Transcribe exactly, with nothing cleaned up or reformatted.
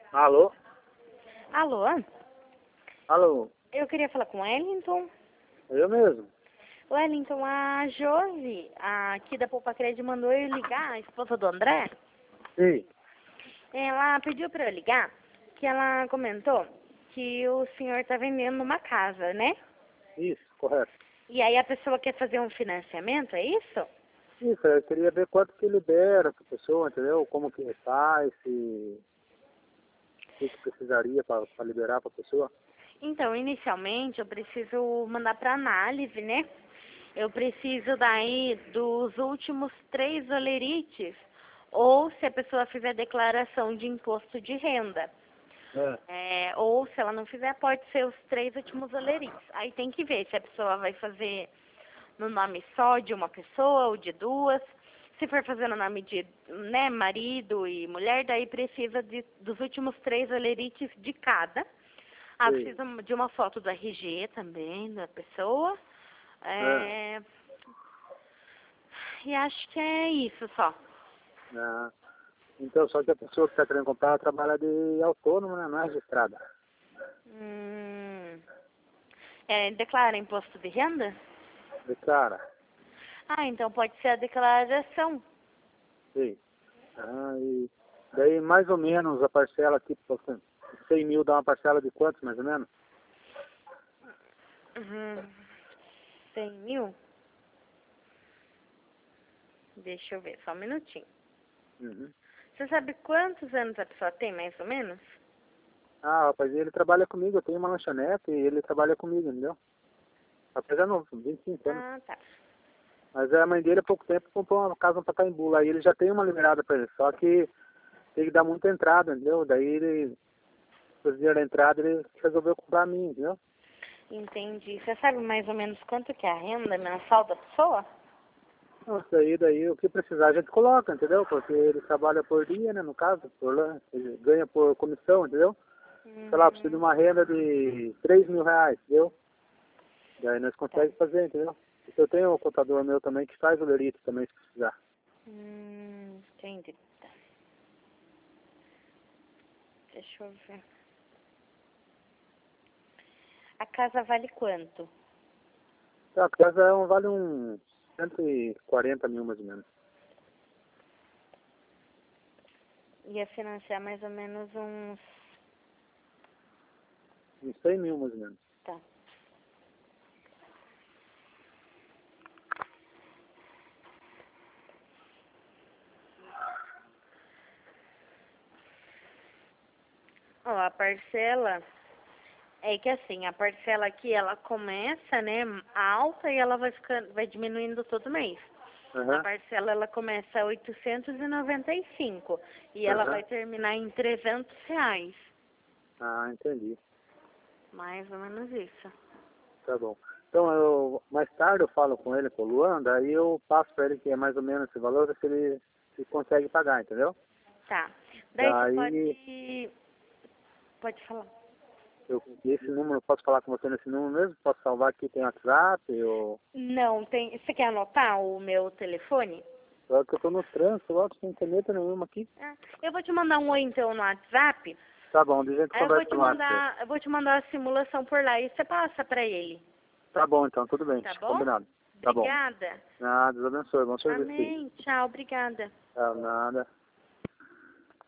Alô? Alô? Alô? Eu queria falar com o Wellington. Eu mesmo? Wellington, a Josi, a aqui da Poupa Crédito, mandou eu ligar, a esposa do André. Sim. Ela pediu para eu ligar, que ela comentou que o senhor está vendendo uma casa, né? Isso, correto. E aí a pessoa quer fazer um financiamento, é isso? Isso, eu queria ver quanto que libera para a pessoa, entendeu? Como que faz, se... o que que precisaria para liberar para a pessoa. Então, inicialmente, eu preciso mandar para análise, né? Eu preciso daí dos últimos três olerites, ou se a pessoa fizer declaração de imposto de renda. É. É, ou se ela não fizer, pode ser os três últimos olerites. Aí tem que ver se a pessoa vai fazer no nome só de uma pessoa ou de duas. Se for fazer no nome de, né, marido e mulher, daí precisa de, dos últimos três olerites de cada. Ah, Sim. precisa de uma foto do R G também, da pessoa. É. É, e acho que é isso só. Ah, então, só que a pessoa que está querendo comprar, ela trabalha de autônomo, né? Não é registrada. Hum, é, declara imposto de renda? De cara. Ah, então pode ser a declaração. Sim. Ah, e daí mais ou menos a parcela aqui, cem mil dá uma parcela de quantos, mais ou menos? Uhum. cem mil? Deixa eu ver, só um minutinho. Uhum. Você sabe quantos anos a pessoa tem, mais ou menos? Ah, rapaz, ele trabalha comigo, eu tenho uma lanchonete e ele trabalha comigo, entendeu? Apesar não, vinte e cinco anos. Ah, tá. Mas a mãe dele há pouco tempo comprou uma casa no Pacaembu lá, e ele já tem uma liberada para ele, só que tem que dar muita entrada, entendeu? Daí ele, por dinheiro da entrada, ele resolveu comprar a minha, entendeu? Entendi. Você sabe mais ou menos quanto que é a renda mensal da pessoa? Nossa, daí, daí o que precisar a gente coloca, entendeu? Porque ele trabalha por dia, né, no caso, por lá, ele ganha por comissão, entendeu? Sei lá, precisa de Uhum. uma renda de três mil reais, entendeu? Daí nós Tá. conseguimos fazer, entendeu? Eu tenho um contador meu também que faz o lerito também, se precisar. Hum, entendi. Tá. Deixa eu ver. A casa vale quanto? Então, a casa é um, vale uns cento e quarenta mil mais ou menos. Ia financiar mais ou menos uns... Uns cem mil mais ou menos. Tá. Ó, a parcela... É que assim, a parcela aqui, ela começa, né, alta e ela vai ficando, vai diminuindo todo mês. A Aham, parcela, ela começa a oitocentos e noventa e cinco e ela aham. vai terminar em trezentos reais. Ah, entendi. Mais ou menos isso. Tá bom. Então, eu, mais tarde eu falo com ele, com o Luan, daí eu passo para ele que é mais ou menos esse valor, se ele se consegue pagar, entendeu? Tá. Daí você Daí, pode... Pode falar. eu, esse número, eu posso falar com você nesse número mesmo? Posso salvar aqui, tem WhatsApp, ou... Não, tem... Você quer anotar o meu telefone? Só que eu tô no trânsito, logo sem caneta nenhuma aqui. Ah, eu vou te mandar um oi, então, no WhatsApp. Tá bom, a gente Aí eu vou conversa te no WhatsApp. mandar... Eu vou te mandar a simulação por lá e você passa pra ele. Tá bom, então, tudo bem, Tá bom? combinado. Tá bom. Obrigada. Ah, Deus abençoe, bom serviço aí. Amém. Tchau, obrigada. Tá, nada.